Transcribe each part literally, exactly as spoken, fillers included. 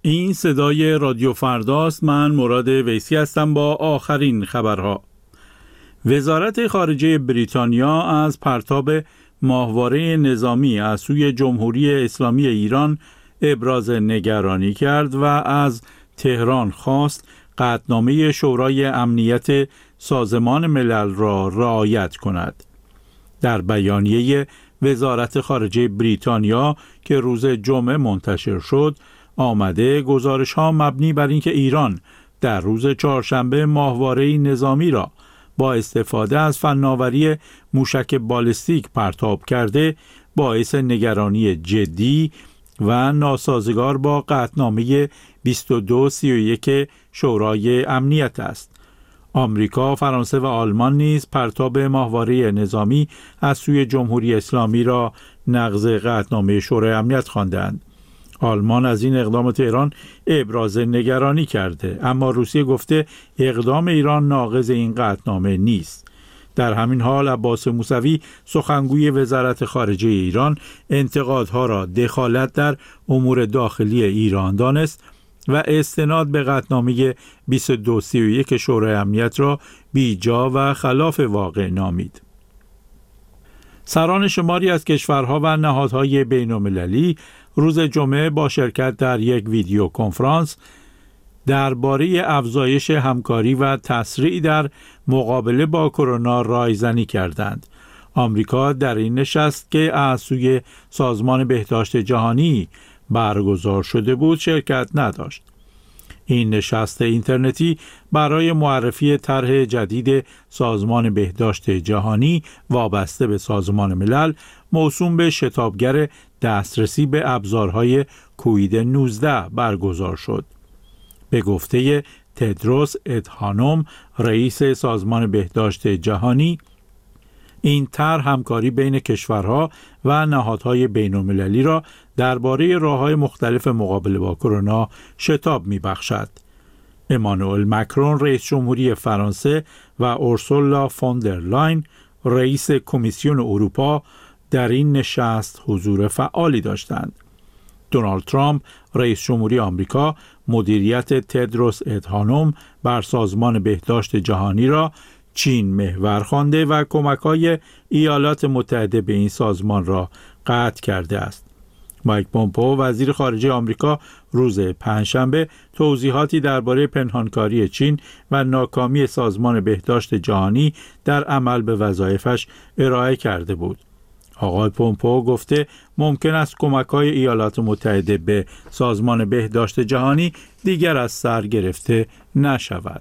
این صدای رادیو فرداست. من مراد ویسی هستم با آخرین خبرها. وزارت خارجه بریتانیا از پرتاب ماهواره نظامی از سوی جمهوری اسلامی ایران ابراز نگرانی کرد و از تهران خواست قطعنامه شورای امنیت سازمان ملل را رعایت کند. در بیانیه وزارت خارجه بریتانیا که روز جمعه منتشر شد، آمده گزارش‌ها مبنی بر اینکه ایران در روز چهارشنبه ماهواره نظامی را با استفاده از فناوری موشک بالستیک پرتاب کرده، باعث نگرانی جدی و ناسازگار با قطعنامه بیست و دو سی و یک شورای امنیت است. آمریکا، فرانسه و آلمان نیز پرتاب ماهواره نظامی از سوی جمهوری اسلامی را نقض قطعنامه شورای امنیت خواندند. آلمان از این اقدام تهران ابراز نگرانی کرده، اما روسیه گفته اقدام ایران ناقض این قطعنامه نیست. در همین حال عباس موسوی، سخنگوی وزارت خارجه ایران، انتقادها را دخالت در امور داخلی ایران دانست و استناد به قطعنامه بیست و دو سی و یک شورای امنیت را بیجا و خلاف واقع نامید. سران شماری از کشورها و نهادهای بین‌المللی روز جمعه با شرکت در یک ویدیو کنفرانس درباره افزایش همکاری و تسریع در مقابله با کرونا رایزنی کردند. آمریکا در این نشست که از سوی سازمان بهداشت جهانی برگزار شده بود شرکت نداشت. این نشست اینترنتی برای معرفی طرح جدید سازمان بهداشت جهانی وابسته به سازمان ملل موسوم به شتابگر دسترسی به ابزارهای کووید نوزده برگزار شد. به گفته تدروس ادهانوم، رئیس سازمان بهداشت جهانی، این طرح همکاری بین کشورها و نهادهای بین‌المللی را درباره راه‌های مختلف مقابله با کرونا شتاب می‌بخشد. امانوئل مکرون، رئیس جمهوری فرانسه، و اورسولا فون در لاین، رئیس کمیسیون اروپا، در این نشست حضور فعالی داشتند. دونالد ترامپ، رئیس جمهوری آمریکا، مدیریت تدروس ادهانوم بر سازمان بهداشت جهانی را چین محور خوانده و کمک‌های ایالات متحده به این سازمان را قطع کرده است. مایک پومپئو، وزیر خارجه آمریکا، روز پنجشنبه توضیحاتی درباره پنهانکاری چین و ناکامی سازمان بهداشت جهانی در عمل به وظایفش ارائه کرده بود. آقای پومپئو گفته ممکن است کمک‌های ایالات متحده به سازمان بهداشت جهانی دیگر از سر گرفته نشود.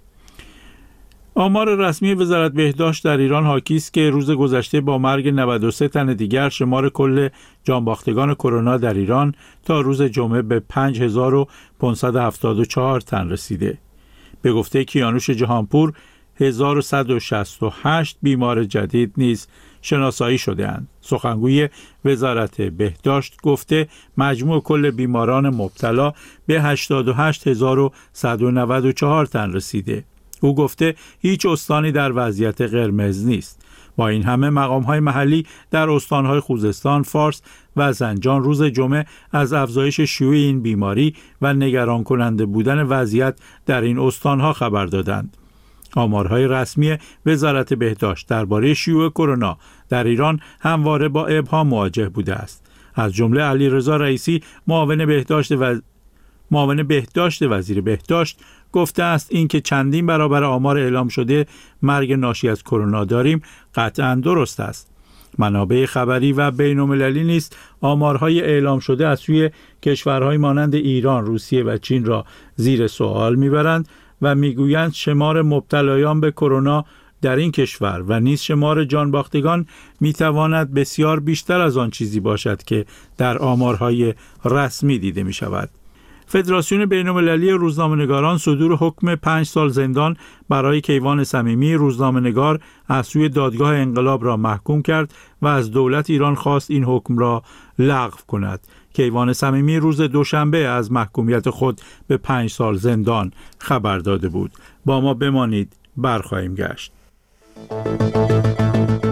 آمار رسمی وزارت بهداشت در ایران حاکی است که روز گذشته با مرگ نود و سه تن دیگر شمار کل جانباختگان کرونا در ایران تا روز جمعه به پنج هزار و پانصد و هفتاد و چهار تن رسیده. به گفته کیانوش جهانپور، هزار و صد و شصت و هشت بیمار جدید نیز شناسایی شده‌اند. سخنگوی وزارت بهداشت گفته مجموع کل بیماران مبتلا به هشتاد و هشت هزار و صد و نود و چهار تن رسیده. او گفته هیچ استانی در وضعیت قرمز نیست. با این همه مقام‌های محلی در استان‌های خوزستان، فارس و زنجان روز جمعه از افزایش شیوع این بیماری و نگران کننده بودن وضعیت در این استان‌ها خبر دادند. آمارهای رسمی وزارت بهداشت درباره شیوع کرونا در ایران همواره با ابهام مواجه بوده است. از جمله علیرضا رئیسی، معاون بهداشت و معاون بهداشت وزیر بهداشت، گفته است اینکه چندین برابر آمار اعلام شده مرگ ناشی از کرونا داریم قطعاً درست است. منابع خبری و بین‌المللی نیز آمارهای اعلام شده از سوی کشورهای مانند ایران، روسیه و چین را زیر سوال میبرند و میگویند شمار مبتلایان به کرونا در این کشور و نیز شمار جانباختگان میتواند بسیار بیشتر از آن چیزی باشد که در آمارهای رسمی دیده می شود. فدراسیون بین‌المللی روزنامه‌نگاران صدور حکم پنج سال زندان برای کیوان صمیمی، روزنامه‌نگار، از سوی دادگاه انقلاب را محکوم کرد و از دولت ایران خواست این حکم را لغو کند. کیوان صمیمی روز دوشنبه از محکومیت خود به پنج سال زندان خبر داده بود. با ما بمانید، برخواهیم گشت.